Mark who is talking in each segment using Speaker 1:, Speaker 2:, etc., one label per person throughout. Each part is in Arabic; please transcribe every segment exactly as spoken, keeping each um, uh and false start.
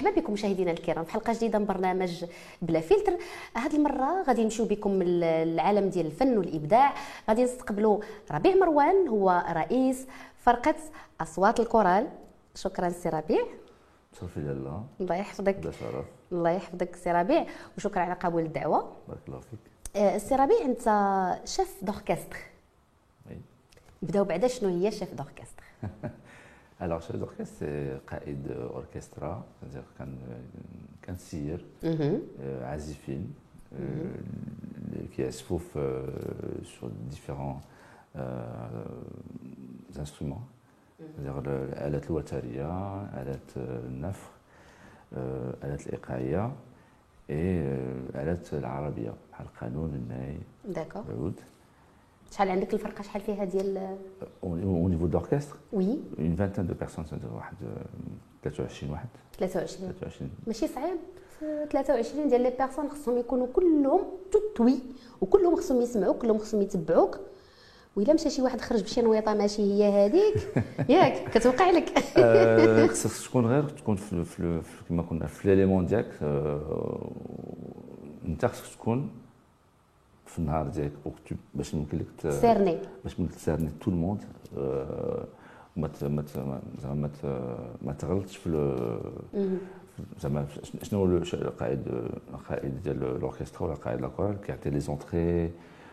Speaker 1: مرحبا بكم مشاهدينا الكرام في حلقه جديده من برنامج بلا فلتر. هذه المره غادي نمشيو بكم للعالم ديال الفن والابداع. غادي نستقبلوا ربيع مروان، هو رئيس فرقه اصوات الكورال. شكرا سي ربيع.
Speaker 2: صافي لاله
Speaker 1: الله يحفظك.
Speaker 2: بلا شرف.
Speaker 1: الله يحفظك سي ربيع، وشكرا على قبول الدعوه.
Speaker 2: بارك الله فيك.
Speaker 1: آه سي ربيع، انت شيف دوركستر.
Speaker 2: وي.
Speaker 1: نبداو بعدا شنو هي شيف دوركستر؟
Speaker 2: Alors, chef d'orchestre, c'est قائد orchestra, c'est-à-dire كان كنسير عازفين اللي كيعزفوا في sur différents instruments, c'est-à-dire الآلات الوترية، آلات النفخ، آلات الإيقاعية والآلات العربية بحال القانون، الناي، العود.
Speaker 1: شحال عندك الفرقه؟ شحال فيها ديال
Speaker 2: au niveau d'orchestre؟
Speaker 1: وي
Speaker 2: une vingtaine de personnes، c'est-à-dire واحد ثلاثة وعشرين واحد.
Speaker 1: ثلاثة وعشرين ماشي صعيب. ثلاثة وعشرين ديال لي بيرسون خصهم يكونوا كلهم توتوي، وكلهم خصهم يسمعوك، كلهم خصهم يتبعوك. وإلا مشى شي واحد خرج بشي نويطه ماشي هي هذيك ياك كتوقع لك.
Speaker 2: خصك تكون غير تكون في كما قلنا في ليليمون ديالك. انت خصك تكون في النهار ديالك باش يمكن لك
Speaker 1: تسيرني،
Speaker 2: باش يمكن لك تسيرني تو الموند. ما ما زعما ما تغلطش في زعما شنو هو القائد القائد ديال الاوركسترا ولا قائد لاكورال كيعطي لي زونطري،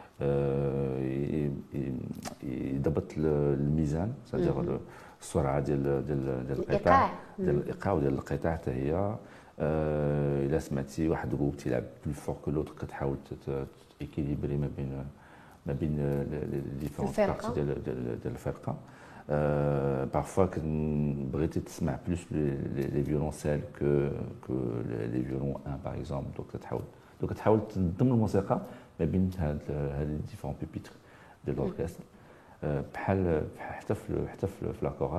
Speaker 2: يضبط الميزان، سادير السرعه ديال ديال ديال القطاع، ديال الايقاع وديال القطاع حتى هي. الا سمعتي واحد جروب تيلعب بلو فور كو لوتر كتحاول ايكيليبري ما بين ما بين لي ديفيرونت بارتي ديال ديال الفرقه. بارفوا بغيتي تسمع بلوس لي فيولونسيل كو كو لي فيولون واحد باغ اكزومبل، دونك كتحاول دونك كتحاول تنظم الموسيقى ما بين هاد هاد لي ديفيرون بيبيتر ديال الاوركستر، بحال حتى في حتى في لا كورال.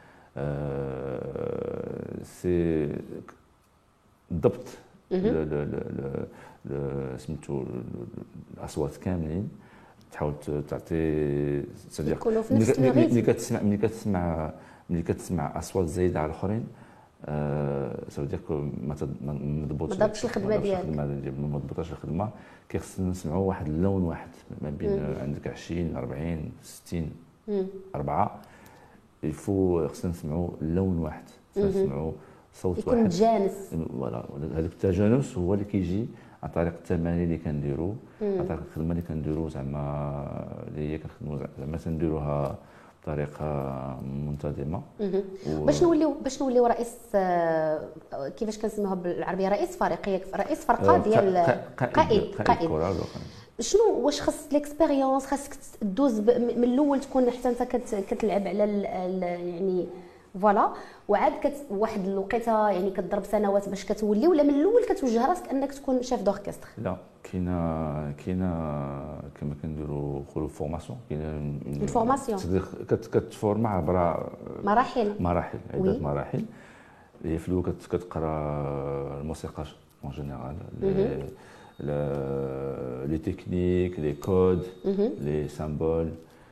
Speaker 2: سي ضبط سميتو الاصوات كاملين، تحاول تعطي صديق ملي كتسمع ملي كتسمع ملي كتسمع اصوات زايده على الاخرين، سوديك ما تضبطش
Speaker 1: الخدمه ديالك،
Speaker 2: ما تضبطش الخدمه. كيخصنا نسمعوا واحد اللون واحد ما بين عندك عشرين أربعين ستين أربعة، يفو خصنا نسمعوا لون واحد، نسمعوا صوت
Speaker 1: يكون
Speaker 2: واحد
Speaker 1: متجانس.
Speaker 2: فوالا، هذاك التجانس هو اللي كيجي عن طريق التمارين اللي كنديروا، عن طريق الخدمه اللي كنديروا، زعما اللي هي كنخدموا زعما تنديروها بطريقه منتظمه.
Speaker 1: باش نوليو باش نوليو رئيس، كيفاش كنسميوها بالعربيه، رئيس فريق، رئيس فرقه ديال قائد قائد شنو واش خص ليكسبيريونس، خاصك تدوز من الاول تكون حتى انت كتلعب على يعني فوالا، وعاد كت واحد الوقيته يعني كتضرب سنوات باش كتولي، ولا من الاول كتوجه راسك انك تكون شيف دوركستر؟
Speaker 2: لا، كاينه كاينه كما كنديروا نقولوا فورماسيون، كاينه
Speaker 1: الفورماسيون
Speaker 2: كتفورما عبر
Speaker 1: مراحل
Speaker 2: مراحل عده مراحل. هي في الاول كتقرا الموسيقى اون جينيرال، لي تكنيك، لي كود، لي سامبول،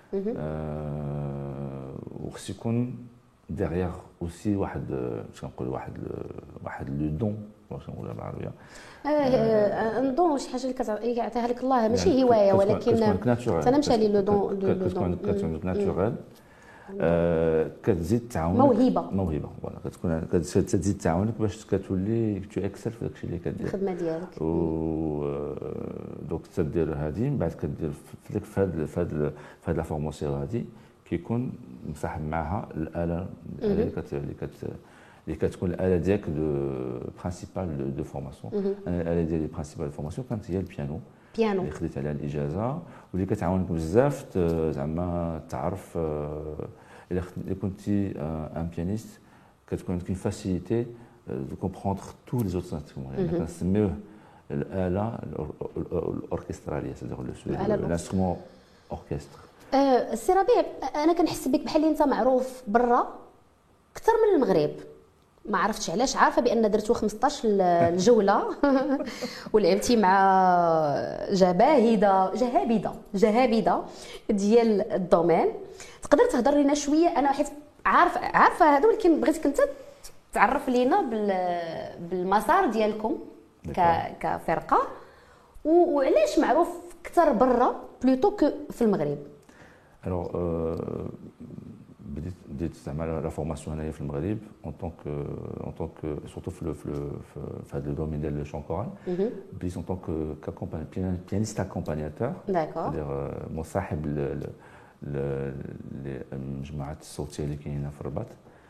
Speaker 2: وخص يكون ديغيغ اوسي واحد باش كنقول واحد واحد لو دون، واش نقولها بالعربيه.
Speaker 1: اه دون شي حاجه اللي كيعطيها لك الله، ماشي هوايه ولكن تنمشى لي لو دون
Speaker 2: كتكون كتكون ناتورال. كتزيد تعاونك
Speaker 1: موهبه
Speaker 2: موهبه فوالا، كتكون كتزيد تعاونك باش كتولي تو اكسل في داكشي اللي كدير
Speaker 1: الخدمه ديالك.
Speaker 2: و دونك تدير هذه، من بعد كدير في ديك في هذا في هذا في هذه لا فورماسيون هذه كيكون مصاحب معها الاله اللي كت اللي كت اللي كتكون الاله ديالك دو برينسيبال دو فورماسيون. الاله ديالي برينسيبال دو فورماسيون كانت هي البيانو
Speaker 1: بيانو
Speaker 2: اللي خديت عليها الاجازه، واللي كتعاونك بزاف زعما تعرف الا كنتي ان بيانيست كتكون عندك فاسيليتي دو كومبروندر تو لي زوت انسترومون، يعني كنسميوه الاله الاوركستراليه، سيدير الانسترومون اوركستر.
Speaker 1: أه سي ربيع، انا كنحس بك بحال اللي انت معروف برا اكثر من المغرب، ما عرفتش علاش، عارفه بان درتو خمسطاش الجوله ولعبتي مع جباهده جهابده جهابده ديال الدومين. تقدر تهضر لنا شويه؟ انا حيت عارفه عارفه هذا، ولكن بغيتك انت تعرف لينا بالمسار ديالكم كفرقه وعلاش معروف اكثر برا بلوتو كو في المغرب.
Speaker 2: الوغ بديت بديت زعما لا فورماسيون هنايا في المغرب اون طونك اون طونك سورتو في في هذا لو دومين ديال لو شون كورال بديت اون طونك كاكومباني بيانيست اكومبانياتور داكور مصاحب للمجموعات الصوتيه اللي كاينه في الرباط.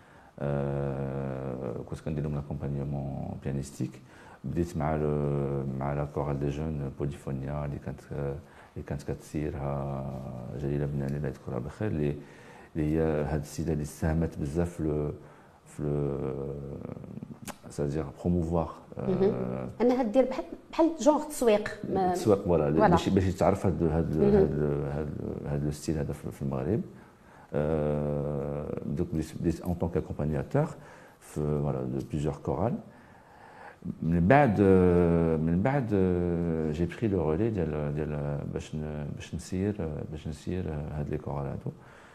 Speaker 2: كنت كندير لهم لاكومبانيمون بيانيستيك. بديت مع مع لا كورال دي جون بوليفونيا اللي كانت اللي كانت كتسيرها جليله بناني الله يذكرها بخير، اللي اللي هي هذه السيده اللي ساهمت بزاف في في سادير بروموفوار
Speaker 1: انها دير بحال بحال جونغ التسويق
Speaker 2: التسويق فوالا باش باش يتعرف هذا هذا هذا هذا الستيل هذا في المغرب. دوك بديت اون طون كاكومبانياتور في فوالا دو بليزيور كورال. من بعد من بعد جي بري لو رولي ديال ديال باش باش نسير باش نسير هاد لي كورال هادو.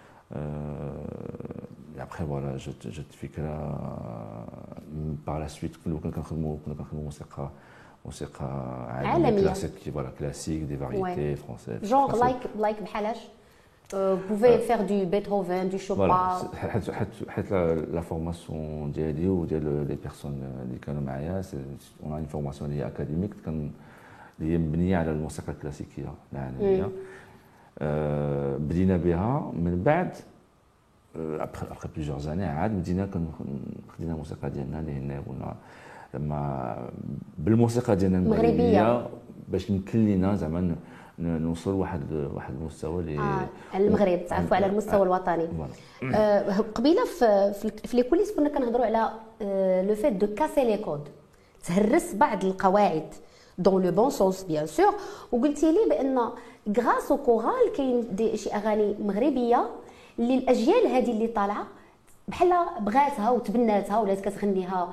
Speaker 2: ابخي فوالا جات جات فكره باغ لا سويت كنا كنخدموا كنا كنخدموا موسيقى موسيقى عالميه كلاسيك فوالا كلاسيك دي فاريتي فرونسيز
Speaker 1: جونغ لايك لايك بحالاش بوفي فير دو بيتهوفن دو شوبان
Speaker 2: حيت حيت حيت لا فورماسيون ديالي وديال لي بيرسون اللي كانوا معايا اون اون فورماسيون اللي هي اكاديميك كان اللي هي مبنيه على الموسيقى الكلاسيكيه العالميه. بدينا بها من بعد ابخي ابخي بليزيور زاني عاد بدينا خدينا الموسيقى ديالنا اللي هنا قلنا لما بالموسيقى ديالنا المغربيه باش يمكن لينا زعما نوصل واحد واحد المستوى اللي
Speaker 1: آه المغرب تعرفوا على المستوى الوطني. آه قبيله في في لي كوليس كنا كنهضروا على لو فيت دو كاسي لي كود، تهرس بعض القواعد دون لو بون سونس بيان سور، وقلتي لي بان غراس او كورال كاين شي اغاني مغربيه اللي الاجيال هذه اللي طالعه بحال بغاتها وتبناتها ولات كتغنيها.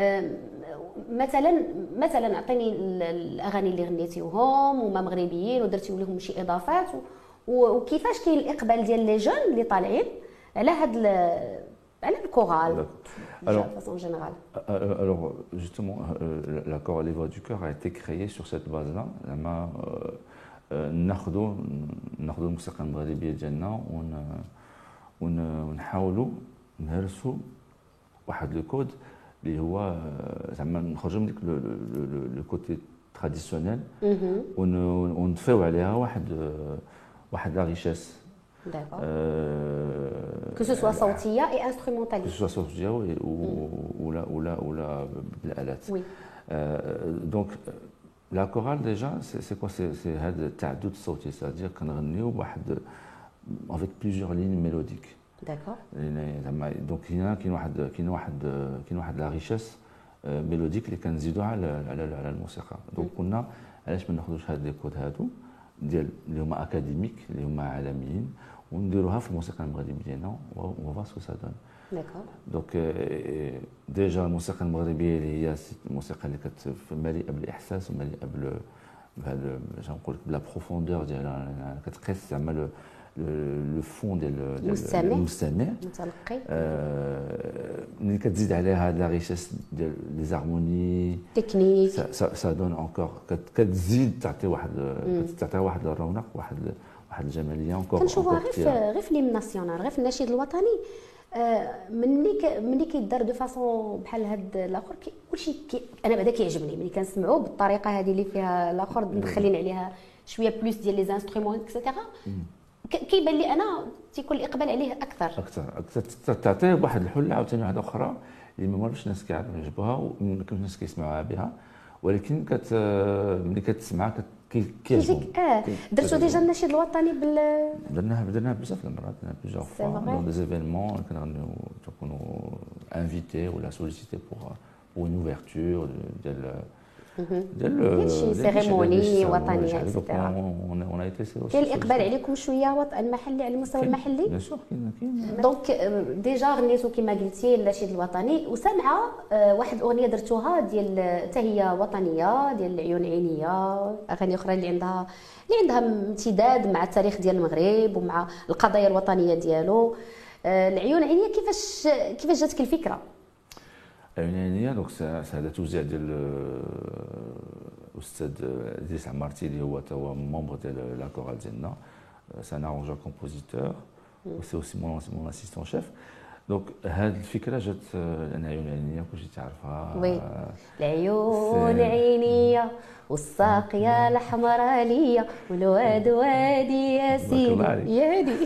Speaker 1: مثلا مثلا اعطيني الاغاني اللي غنيتيوهم وما مغربيين ودرتي لهم شي اضافات وكيفاش كاين الاقبال ديال لي جون اللي طالعين على هاد على الكورال de façon générale.
Speaker 2: Alors justement l'accord Les Voix du Cœur a été créé sur cette base-là. لما ناخذوا ناخذوا الموسيقى المغربيه ديالنا ونحاولوا نهرسوا واحد لو كود اللي هو زعما نخرجوا من ديك لو كوتي تراديسيونيل ونضيفوا عليها واحد واحد لا ريشيس.
Speaker 1: D'accord. Que ce soit صوتيه et instrumentale.
Speaker 2: Que ce soit صوتيه ولا ولا ولا بالآلات.
Speaker 1: Oui.
Speaker 2: Donc la chorale déjà c'est quoi c'est هذا التعدد الصوتي c'est-à-dire كنغنيو بواحد avec plusieurs lignes mélodiques.
Speaker 1: D'accord.
Speaker 2: زعما دونك هنا كاين واحد كاين واحد كاين واحد لا ريشيس ميلوديك اللي كنزيدوها على على على الموسيقى. دونك قلنا علاش ما ناخذوش هاد لي كود هادو ديال اللي هما اكاديميك اللي هما عالميين ونديروها في الموسيقى المغربيه ديالنا و فاسكو سا دون.
Speaker 1: داكور.
Speaker 2: دونك ديجا الموسيقى المغربيه اللي هي الموسيقى اللي مليئه بالاحساس ومليئه بهذا نقول لك بلا بروفوندور ديالها كتقيس زعما لو فون ديال المستمع
Speaker 1: المتلقي.
Speaker 2: ملي كتزيد عليها هاد لا ريشيس ديال لي زارموني
Speaker 1: تكنيك
Speaker 2: سا دون انكور كتزيد تعطي واحد تعطي واحد الرونق واحد واحد الجماليه انكور.
Speaker 1: كنشوفوها غير في غير في ليم ناسيونال غير في النشيد الوطني ملي ملي كيدار دو فاسون بحال هاد الاخر كلشي انا بعدا كيعجبني ملي كنسمعوا بالطريقه هذه اللي فيها الاخر مدخلين عليها شويه بلوس ديال لي انسترومون اكسيتيرا كيبان لي انا تيكون الاقبال عليه اكثر
Speaker 2: اكثر اكثر تعطيه بواحد الحله عاوتاني واحده اخرى اللي ما مالوش الناس كيعرفوا يعجبوها وما كاينش الناس كيسمعوها بها ولكن كت ملي كتسمعها
Speaker 1: كيعجبك. اه درتو ديجا النشيد الوطني بال
Speaker 2: درناها درناها بزاف المرات بليزيور فوا دون دي ايفينمون كنغنيو تكونوا انفيتي ولا سوليسيتي بور بور اون اوفرتور ديال
Speaker 1: ديال شي سيريموني وطنيه اكسترا.
Speaker 2: اون ايتي
Speaker 1: كاين الاقبال عليكم شويه وطن محلي على المستوى المحلي
Speaker 2: بيان سور كاين كاين
Speaker 1: دونك ديجا غنيتو كما قلتي النشيد الوطني وسامعه واحد اغنيه درتوها ديال حتى هي وطنيه ديال العيون عينيه اغاني اخرى اللي عندها اللي عندها امتداد مع التاريخ ديال المغرب ومع القضايا الوطنيه ديالو. العيون عينيه كيفاش كيفاش جاتك الفكره؟
Speaker 2: عيونانيه دونك هذا توزيع ديال الاستاذ ادريس عمارتي اللي هو تا هو ممبر ديال لا كورال ديالنا. سي ان ارونجور كومبوزيتور وسي اوسي مون مون اسيستون شيف. دونك هذه الفكره جات لانها عيونانيه كلشي تعرفها.
Speaker 1: وي العيون عينيه والساقيه الحمرانيه والواد وادي يا سيدي يا هادي.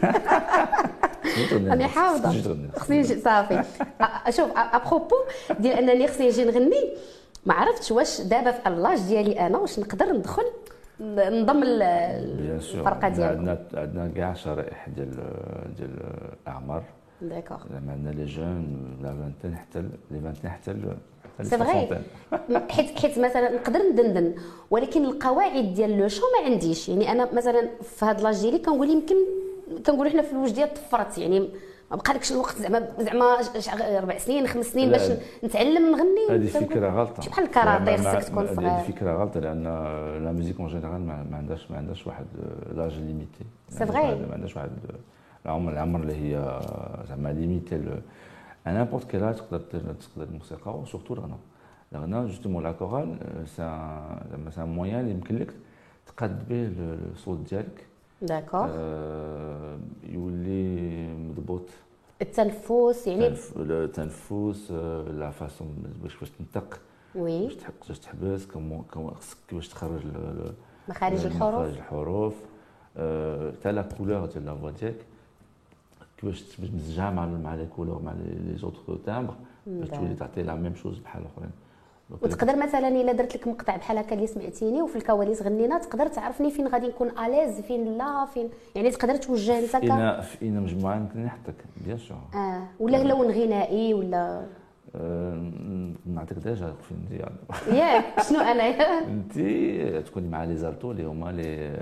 Speaker 1: انا حافظه خصني صافي. شوف ابروبو ديال انني خصني نجي نغني ما عرفتش واش دابا في اللاج ديالي انا واش نقدر ندخل نضم الفرقه ديالكم.
Speaker 2: عندنا عندنا كاع شرائح ديال ديال الاعمار.
Speaker 1: داكوغ.
Speaker 2: زعما عندنا لي جون لا فانتين حتى لي فانتين حتى
Speaker 1: سي فغي. حيت حيت مثلا نقدر ندندن ولكن القواعد ديال لو شو ما عنديش. يعني انا مثلا في هاد لاج ديالي كنقول يمكن كنقولوا حنا في الوجه ديال طفرت يعني ما بقالكش الوقت زعما زعما اربع سنين خمس سنين باش نتعلم نغني.
Speaker 2: هذه فكره غلطه
Speaker 1: بحال الكاراتيه خصك تكون صغير.
Speaker 2: هذه فكره غلطه لان لا ميوزيك اون جينيرال ما عندهاش ما عندهاش واحد لاج ليميتي.
Speaker 1: سي فغي.
Speaker 2: ما عندهاش واحد العمر العمر اللي هي زعما ليميتي. انا نابورت كيل اج تقدر تقدر الموسيقى وسورتو الغناء. الغناء جوستومون لا كورال زعما سان مويان اللي يمكن لك تقاد به الصوت ديالك.
Speaker 1: داكوغ.
Speaker 2: آه يولي مضبوط.
Speaker 1: التنفس يعني
Speaker 2: التنفس لا فاسون باش باش تنطق.
Speaker 1: وي.
Speaker 2: باش تحق باش تحبس خصك كيفاش تخرج
Speaker 1: مخارج الحروف.
Speaker 2: مخارج الحروف. حتى لا كولور ديال لا فوا ديالك كيفاش تمزجها مع مع لي كولور مع لي زوتر تامبر باش تولي تعطي لا ميم شوز بحال الاخرين.
Speaker 1: وتقدر مثلا الا درت لك مقطع بحال هكا اللي سمعتيني وفي الكواليس غنينا تقدر تعرفني فين غادي نكون اليز فين لا فين يعني تقدر توجه انت
Speaker 2: ك انا في انا مجموعه يمكن نحطك بيان سور.
Speaker 1: اه ولا لون غنائي ولا
Speaker 2: أه نعطيك ديجا فين ديال
Speaker 1: ياك شنو انا
Speaker 2: انت تكوني مع لي زالتو اللي هما لي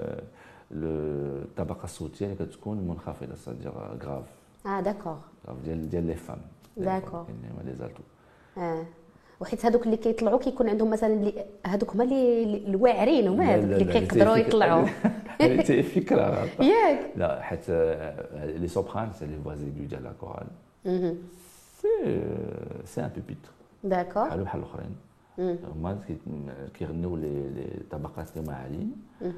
Speaker 2: الطبقه الصوتيه اللي كتكون منخفضه صدير غراف.
Speaker 1: اه داكوغ.
Speaker 2: ديال ديال لي فام.
Speaker 1: داكوغ.
Speaker 2: يعني لي زالتو.
Speaker 1: اه وحيت هذوك اللي كيطلعوا كيكون عندهم مثلا هذوك هما اللي الواعرين هما هذوك اللي كيقدروا يطلعوا.
Speaker 2: هذه فكره
Speaker 1: ياك.
Speaker 2: لا حيت لي سوبران سي لي فواز ايغو ديال لا كورال. سي سي ان بيبيتر.
Speaker 1: داكوغ.
Speaker 2: بحال بحال الاخرين. هما كيغنيو لي طبقات اللي هما عاليين.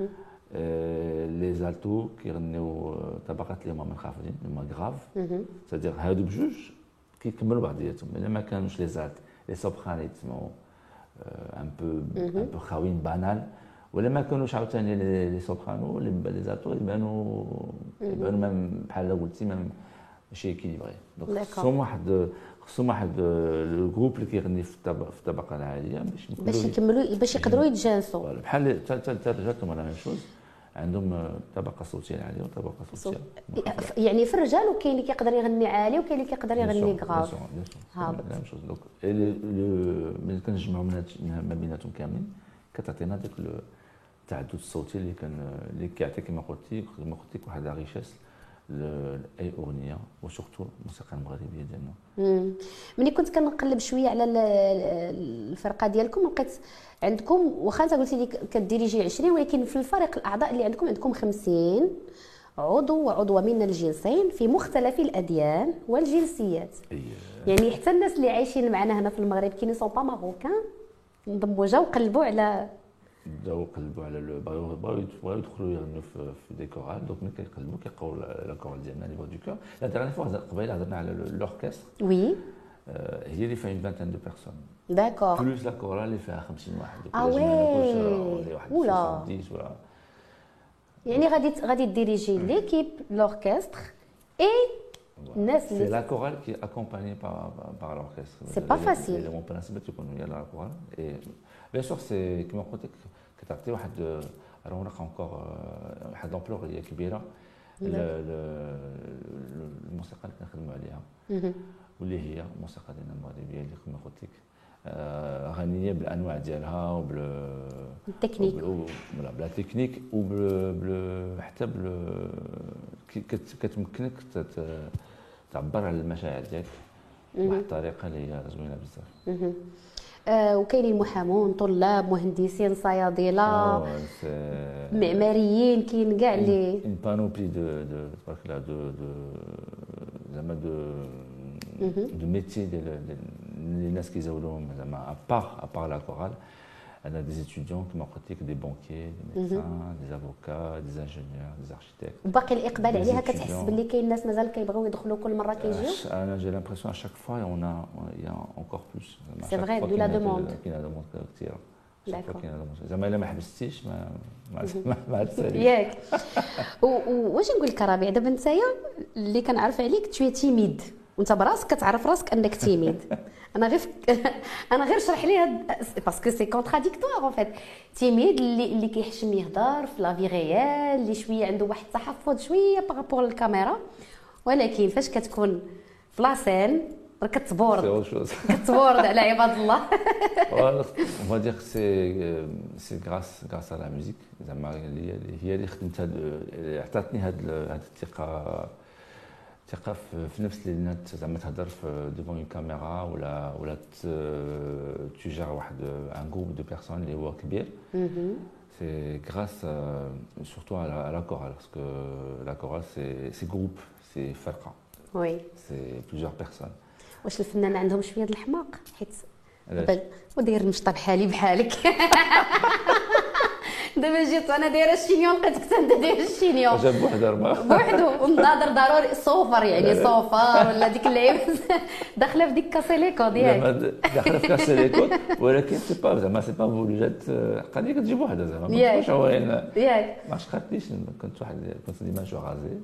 Speaker 2: لي زالتو كيغنيو طبقات اللي هما منخفضين اللي هما غراف. سادير هادو بجوج كيكملوا بعضياتهم. الا ما كانوش لي زالت لي سوبران يتسموا ان بو ان بو خاويين بانال ولا ما كانوش عاوتاني لي سوبرانو لي زالتو يبانوا يبانوا بحال قلتي ماشي اكيليبري. دونك خصهم واحد خصهم واحد الجروب اللي كيغني في الطبقه العاليه باش
Speaker 1: باش يكملوا باش يقدروا يتجانسوا
Speaker 2: بحال حتى رجالتهم لا ميم شوز عندهم طبقه صوتيه عاليه وطبقه صوتيه
Speaker 1: يعني في الرجال وكاين اللي كيقدر يغني عالي وكاين اللي كيقدر يغني غراف.
Speaker 2: هابط دونك ملي كنجمعوا ما بيناتهم كاملين كتعطينا داك التعدد الصوتي اللي كان اللي كيعطي كما قلتي كما قلت لك واحد لا ريشيس لاي اغنيه وسورتو الموسيقى المغربيه ديالنا.
Speaker 1: ملي كنت كنقلب شويه على الفرقه ديالكم لقيت عندكم واخا انت قلتي لي كديريجي عشرين ولكن في الفريق الاعضاء اللي عندكم عندكم خمسين عضو وعضوه من الجنسين في مختلف الاديان والجنسيات. يعني حتى الناس اللي عايشين معنا هنا في المغرب كي ني سون با ماروكان انضموا جاو قلبوا على
Speaker 2: بداو قلبوا على بغاو يدخلوا يغنوا في دي كورال. دونك ملي كيقلبوا كيلقاو لا كورال ديالنا لي فوا دو كور. لا ديرني فوا قبيله هضرنا على لوركستر.
Speaker 1: وي
Speaker 2: هي اللي فيها اون فانتان دو بيرسون.
Speaker 1: داكور.
Speaker 2: بلوس لا كورال اللي فيها خمسين واحد.
Speaker 1: اه وي ولا يعني غادي غادي ديريجي ليكيب لوركستر اي الناس
Speaker 2: اللي سي لا كورال كي اكومباني بار لوركستر.
Speaker 1: سي با فاسيل.
Speaker 2: لي مون برينسيبال تكون هي لا كورال اي بيان سور سي كيما قلت لك كتعطي واحد رونق انكور واحد لامبلور اللي كبيره الموسيقى اللي كنخدموا عليها واللي هي الموسيقى ديالنا المغربيه اللي كما قلت لك غنيه بالانواع ديالها
Speaker 1: وبالتكنيك
Speaker 2: ولا بلا تكنيك وبال حتى كتمكنك تعبر على المشاعر ديالك بواحد الطريقه اللي هي زوينه بزاف.
Speaker 1: آه وكاينين محامون طلاب مهندسين صيادله معماريين كاين كاع اللي
Speaker 2: ان بانوبلي دو دو تبارك الله دو دو زعما دو دو ميتي ديال les gens qui ont à part à part la chorale, on a des étudiants qui m'ont pratiqué des banquiers, des médecins, mm-hmm. des avocats, des ingénieurs, des architectes.
Speaker 1: وباقي الإقبال عليها كتحس باللي كاين الناس مازال كيبغيو يدخلوا كل مرة كيجيو.
Speaker 2: أنا j'ai l'impression à chaque fois on a il y a encore plus.
Speaker 1: C'est vrai, de la demande.
Speaker 2: Il y a de la demande كثيرة. D'accord. زعما إلا ما حبستيش ما ما ما عاد تسالي.
Speaker 1: ياك. واش نقول لك ربيع دابا نتايا اللي كنعرف عليك tu es timide وانت براسك كتعرف راسك انك تيميد. انا غير انا غير شرح لي هاد باسكو سي كونتراديكتوار اون فيت. تيميد اللي اللي كيحشم يهضر في لا في ريال اللي شويه عنده واحد التحفظ شويه بارابور للكاميرا ولكن فاش كتكون في لاسين كتبورد كتبورد على عباد الله.
Speaker 2: On va dire que c'est c'est grâce grâce à la musique زعما هي اللي خدمت هاد اللي عطاتني هاد هاد الثقه ثقه في نفس اللي زعما تهضر في ديفون اون كاميرا ولا ولا تجار واحد ان جروب دو بيرسون اللي هو كبير. C'est grâce euh, surtout à la, à la chorale parce que la chorale c'est c'est groupe, c'est فرقه.
Speaker 1: Oui.
Speaker 2: C'est plusieurs personnes.
Speaker 1: واش الفنان عندهم شويه د الحماق حيت دابا وداير مشطه بحالي بحالك. دابا جيت انا دايره الشينيون لقيتك حتى انت داير الشينيون
Speaker 2: جاب بوحده
Speaker 1: بوحدو ونهضر ضروري صوفر يعني صوفر ولا ديك اللعيبه داخله في ديك كاسيليكو ديالك
Speaker 2: داخله في كاسيليكو ولكن سي با زعما سي با فولي جات قضيه كتجيب وحده زعما ماشي هو
Speaker 1: ياك
Speaker 2: ما عقلتيش كنت واحد كنت ديما شو غازي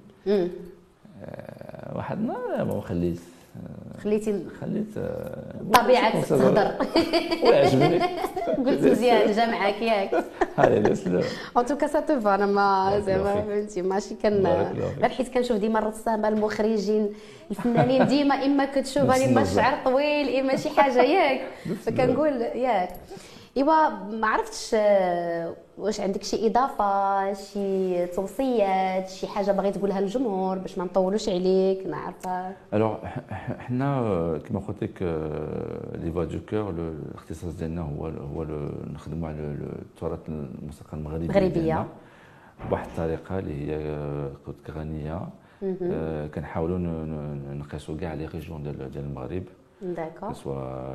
Speaker 2: واحد النهار ما خليت
Speaker 1: خليتي
Speaker 2: خليت
Speaker 1: طبيعه تهضر
Speaker 2: وعجبني
Speaker 1: قلت مزيان جا معاك ياك
Speaker 2: هاي لسه
Speaker 1: اون توكا سا تو فا انا ما زعما فهمتي ماشي كان غير حيت كنشوف ديما الرسامه المخرجين الفنانين ديما اما كتشوف اما الشعر طويل اما شي حاجه ياك فكنقول ياك ايوا ما عرفتش واش عندك شي اضافه شي توصيات شي حاجه باغي تقولها للجمهور باش ما نطولوش عليك نعرفها.
Speaker 2: الوغ حنا كيما قلت لك لي فوا دو كور الاختصاص ديالنا هو هو نخدموا على التراث الموسيقى المغربيه
Speaker 1: المغربيه
Speaker 2: بواحد الطريقه اللي هي كنت غنيه كنحاولوا نقيسوا كاع لي ريجيون ديال المغرب.
Speaker 1: داكور
Speaker 2: سوا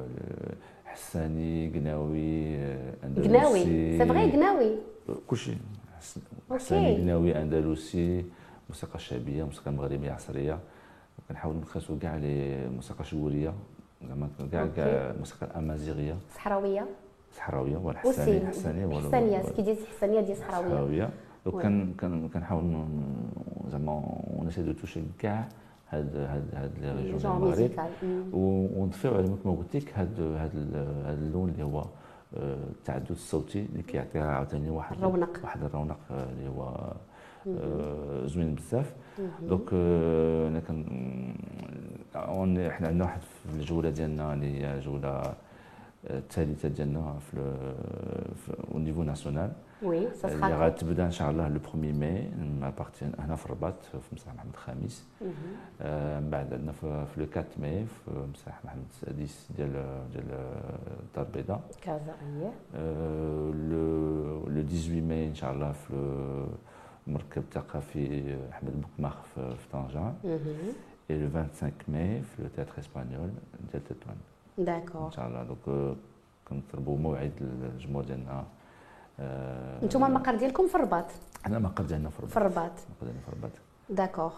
Speaker 2: حساني قناوي اندلسي
Speaker 1: قناوي سي فغي قناوي
Speaker 2: كلشي حساني قناوي اندلسي موسيقى شعبيه موسيقى مغربيه عصريه كنحاولوا نقيسوا كاع لي موسيقى شوريه زعما كاع كاع الموسيقى الامازيغيه
Speaker 1: صحراويه
Speaker 2: صحراويه ولا حسانيه حسانيه
Speaker 1: ولا حسانيه كي ديال حسانيه ديال صحراويه
Speaker 2: صحراويه دونك كان كنحاول زعما ونسي دو توشي كاع هاد هاد هاد لي ريجيون ديال المغرب ونضيفوا على كما قلت لك هاد هاد هاد اللون اللي هو التعدد الصوتي اللي كيعطيها عاوتاني واحد
Speaker 1: الرونق
Speaker 2: واحد الرونق اللي هو زوين بزاف. دونك انا كن حنا عندنا واحد في الجوله ديالنا اللي هي جوله الثالثه ديالنا في او نيفو ناسيونال
Speaker 1: وي سا
Speaker 2: اللي غتبدا ان شاء الله لو بروميي ماي بارتي هنا في الرباط في مسرح محمد الخامس. من بعد عندنا في لو أربعة ماي في مسرح محمد السادس ديال ديال الدار البيضاء
Speaker 1: كازا اييه.
Speaker 2: لو لو ثمانية عشر ماي ان شاء الله في المركب الثقافي احمد بوكماخ في طنجة. اي لو خمسة وعشرين ماي في لو تياتر اسبانيول ديال تطوان.
Speaker 1: داكور
Speaker 2: ان شاء الله. دونك كنطلبوا موعد للجمهور ديالنا.
Speaker 1: نتوما المقر ديالكم في الرباط؟
Speaker 2: حنا المقر ديالنا في الرباط.
Speaker 1: في الرباط.
Speaker 2: المقر ديالنا في الرباط.
Speaker 1: داكوغ.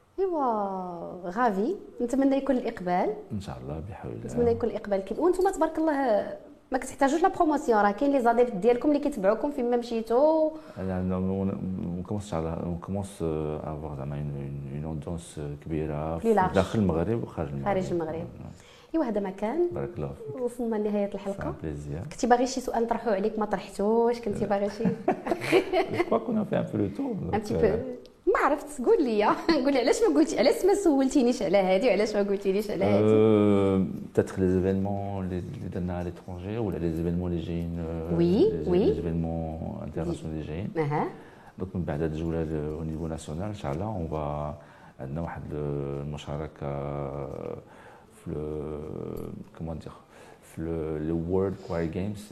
Speaker 1: ايوا غافي نتمنى يكون الاقبال
Speaker 2: ان شاء الله بحول الله.
Speaker 1: نتمنى يكون الاقبال كي وانتم تبارك الله ما كتحتاجوش لا بروموسيون راه كاين لي زاديبت ديالكم اللي كيتبعوكم فيما مشيتوا.
Speaker 2: يعني اون كومونس اون كومونس افوار زعما اون اودونس كبيره داخل المغرب وخارج المغرب.
Speaker 1: خارج المغرب. ايوا هذا ما كان.
Speaker 2: بارك الله فيك.
Speaker 1: وصلنا لنهايه الحلقه.
Speaker 2: بليزير.
Speaker 1: كنتي باغي شي سؤال نطرحوه عليك ما طرحتوش كنتي باغي شي.
Speaker 2: جو كنا في ان بو لو تور.
Speaker 1: ان تي بو ما عرفت قول لي قول لي علاش ما قلتي علاش ما سولتينيش على هذه وعلاش ما قلتيليش على هذه.
Speaker 2: peut-être les événements اللي درنا على l'étranger ولا les événements اللي جايين.
Speaker 1: وي وي
Speaker 2: les événements internationaux اللي جايين.
Speaker 1: اها
Speaker 2: دونك من بعد هذه الجوله au niveau national ان شاء الله اون فا عندنا واحد المشاركه في كومون دير في لو وورلد كواير جيمز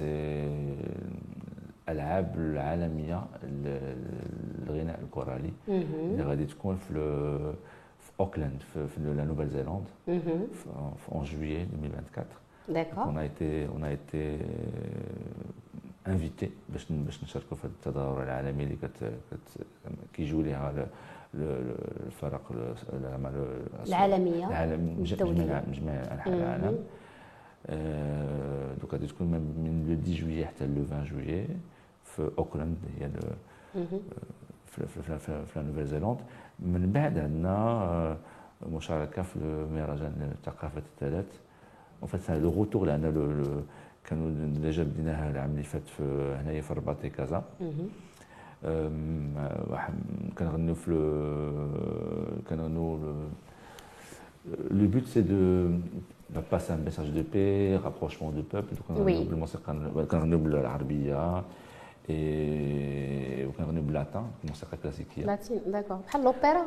Speaker 2: الالعاب العالميه للغناء الكورالي اللي غادي تكون في في Auckland, dans la Nouvelle-Zélande, en juillet deux mille vingt-quatre.
Speaker 1: D'accord.
Speaker 2: On a été, on a été invité باش باش نشاركوا في التظاهرة العالمي اللي كت كيجيو ليها الفرق
Speaker 1: العالمية
Speaker 2: العالم
Speaker 1: الدولية
Speaker 2: جميع انحاء العالم. دوك غادي تكون من لو عشرة جويي حتى لو عشرين جويي في اوكلاند هي في في في نوفل-زيلاند. من بعد عندنا مشاركة في مهرجان ثقافة الثلاث. En fait, c'est le retour là, le, le, كانوا ديجا بديناها العام اللي فات في هنايا في الرباط كازا. كنغنيو في كنغنيو le but c'est de passer un message de paix, rapprochement du peuple. Donc كنغنيو بالموسيقى كنغنيو بالعربية وكنغنيو باللاتان الموسيقى الكلاسيكية.
Speaker 1: لاتين داكور بحال لوبيرا.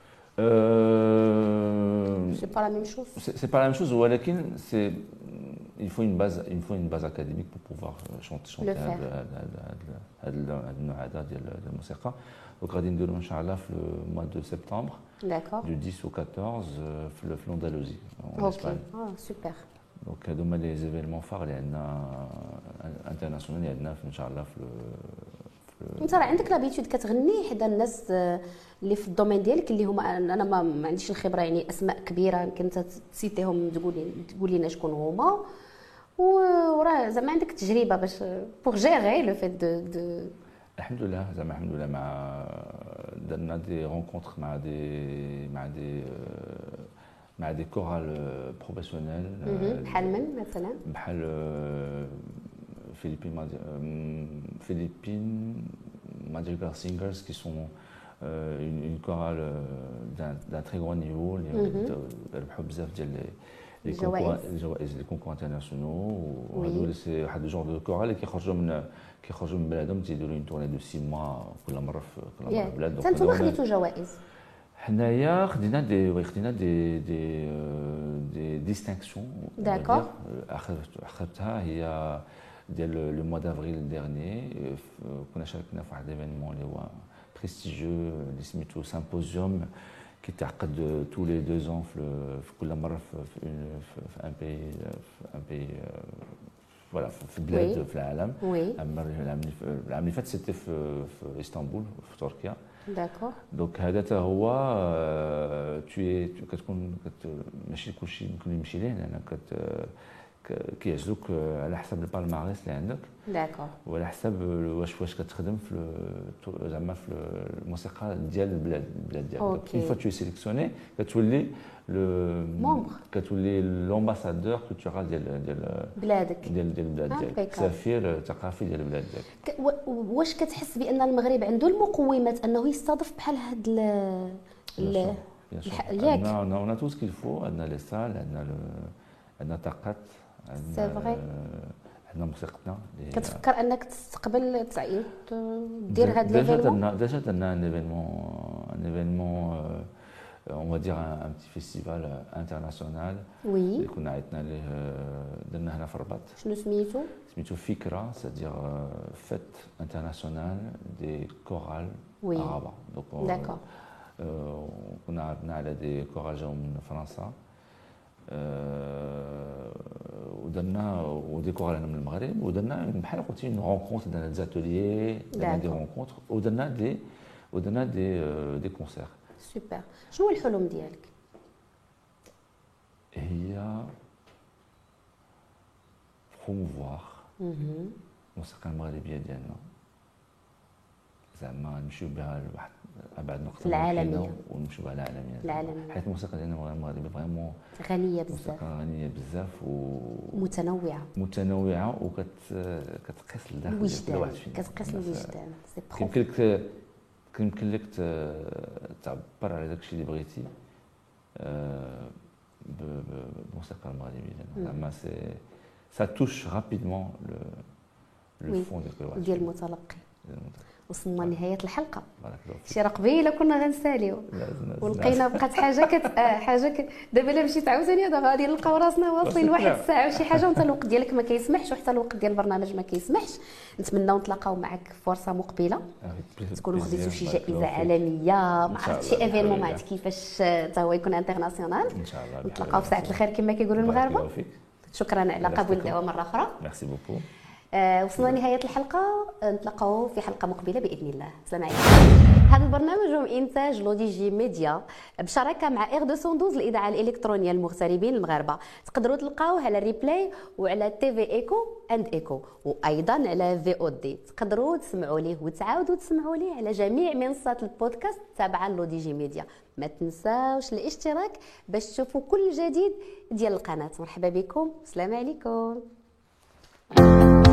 Speaker 2: Euh,
Speaker 1: c'est pas la même chose.
Speaker 2: C'est pas la même chose, ولكن c'est il faut une base, il faut une base académique pour pouvoir chanter chanter هذا النوع هذا ديال الموسيقى. Donc غادي نديرو ان شاء الله في الموا دو سبتمبر.
Speaker 1: D'accord.
Speaker 2: Du dix au quatorze في في l'Andalousie en Espagne.
Speaker 1: Ah super.
Speaker 2: Donc هذوما لي زيفينمون فار اللي عندنا انترناسيونال اللي عندنا ان شاء الله في
Speaker 1: انت راه عندك لابيتود كتغني حدا الناس اللي في الدومين ديالك اللي هما انا ما, ما عنديش الخبره يعني اسماء كبيره يمكن انت تسيتيهم تقول تقول لنا شكون هما وراه زعما عندك تجربه باش بوغ جيري لو فيت دو دو
Speaker 2: الحمد لله زعما الحمد لله مع درنا دي رونكونتر مع دي مع دي مع دي كورال بروفيسيونيل
Speaker 1: بحال من مثلا
Speaker 2: بحال Philippines, Philippines Madrigal Singers qui sont euh, une, une chorale d'un très grand niveau. Les concours, les concours internationaux. Oui. C'est un genre de chorale qui qui خرجوا من بلادهم تيديروا une tournée de six mois كل مرة في كل مرة في بلاد.
Speaker 1: انتم خديتوا جوائز؟
Speaker 2: حنايا خدينا دي خدينا دي دي دي ديستينكسيون.
Speaker 1: داكور.
Speaker 2: اخذتها هي ديال لو موا دافريل ديرني كنا شاركنا في واحد الايفينمون اللي هو بريستيجيو اللي سميتو سامبوزيوم كيتعقد تو لي دو زون في كل مره في في ان بي في ان بي فوالا في بلاد في العالم. العام اللي فات سيتي في في اسطنبول في تركيا.
Speaker 1: داكور.
Speaker 2: دونك هذا حتى هو تو كتكون ماشي كلشي يمكن يمشي ليه لان كت كيعزوك على حسب البالماريس اللي عندك.
Speaker 1: داكور.
Speaker 2: وعلى حسب واش واش كتخدم في زعما في الموسيقى ديال البلاد البلاد ديالك. دونك اون فوا تو سيليكسيوني كتولي لو مومبر كتولي لومباسادور كولتورال ديال ديال بلادك ديال ديال البلاد ديالك السفير الثقافي ديال البلاد ديالك.
Speaker 1: واش كتحس بان المغرب عنده المقومات انه يستضيف بحال هاد ال
Speaker 2: ياك عندنا تو سكيل فو عندنا لي سال عندنا عندنا طاقات
Speaker 1: سي فغي
Speaker 2: عندنا موسيقتنا.
Speaker 1: كتفكر انك تستقبل دير هاد ليفينمون؟
Speaker 2: ديجا درنا ان ايفينمون ان ايفينمون on va dire un, un petit festival international.
Speaker 1: Oui.
Speaker 2: اللي كنا عيطنا ليه درنا هنا في الرباط.
Speaker 1: شنو سميتو؟
Speaker 2: سميتو فكرة c'est-à-dire fête internationale des chorales
Speaker 1: oui.
Speaker 2: arabes. Donc
Speaker 1: d'accord.
Speaker 2: كنا عرضنا على دي كورال جاو من فرنسا. ودرنا ودي كورال هنا من المغرب ودرنا بحال قلتي اون رونكونتر درنا دي اتوليي درنا دي رونكونتر ودرنا دي ودرنا دي دي كونسير.
Speaker 1: سوبر. شنو الحلم ديالك؟
Speaker 2: هي بروموفوار الموسيقى المغربيه ديالنا زعما نمشيو بها لواحد ابعد نقطه
Speaker 1: العالميه
Speaker 2: ونمشيو بها العالميه
Speaker 1: العالميه
Speaker 2: حيت الموسيقى ديالنا المغربيه فريمون
Speaker 1: غنيه بزاف
Speaker 2: موسيقى غنيه بزاف و
Speaker 1: متنوعه
Speaker 2: متنوعه وكت كتقيس لداخل
Speaker 1: الوجدان كتقيس الوجدان سي بروف
Speaker 2: يمكن لك يمكن لك تعبر على داك الشيء اللي بغيتي بالموسيقى المغربيه زعما سي سا توش رابيدمون لو فون ديال كل واحد
Speaker 1: ديال المتلقي. وصلنا لنهايه الحلقه. شي راه قبيله كنا غنساليو ولقينا بقات حاجه كت آه حاجه ك... دابا الا مشيت عاوتاني دابا غادي نلقاو راسنا واصلين لواحد الساعه وشي حاجه، وانت الوقت ديالك ما كيسمحش وحتى الوقت ديال البرنامج ما كيسمحش. نتمناو نتلاقاو معك فرصه مقبله، تكونوا خديتوا شي جائزه عالميه، ما عرفت شي ايفينمون ما عرفت كيفاش حتى هو يكون انترناسيونال. ان شاء الله نتلاقاو في ساعه الخير كما كيقولوا المغاربه. شكرا على قبول الدعوه مره اخرى.
Speaker 2: ميرسي بوكو.
Speaker 1: آه وصلنا لنهايه الحلقه، نتلاقاو في حلقه مقبله باذن الله. السلام عليكم. هذا البرنامج هو انتاج لودي جي ميديا بشراكه مع إغ مئتين واثناشر الاذاعه الالكترونيه للمغتربين المغاربه. تقدروا تلقاوه على الريبلاي وعلى تي في ايكو اند ايكو، وايضا على في او دي. تقدروا تسمعوا ليه وتعاودوا تسمعوا ليه على جميع منصات البودكاست التابعه لودي جي ميديا. ما تنساوش الاشتراك باش تشوفوا كل جديد ديال القناه. مرحبا بكم، السلام عليكم.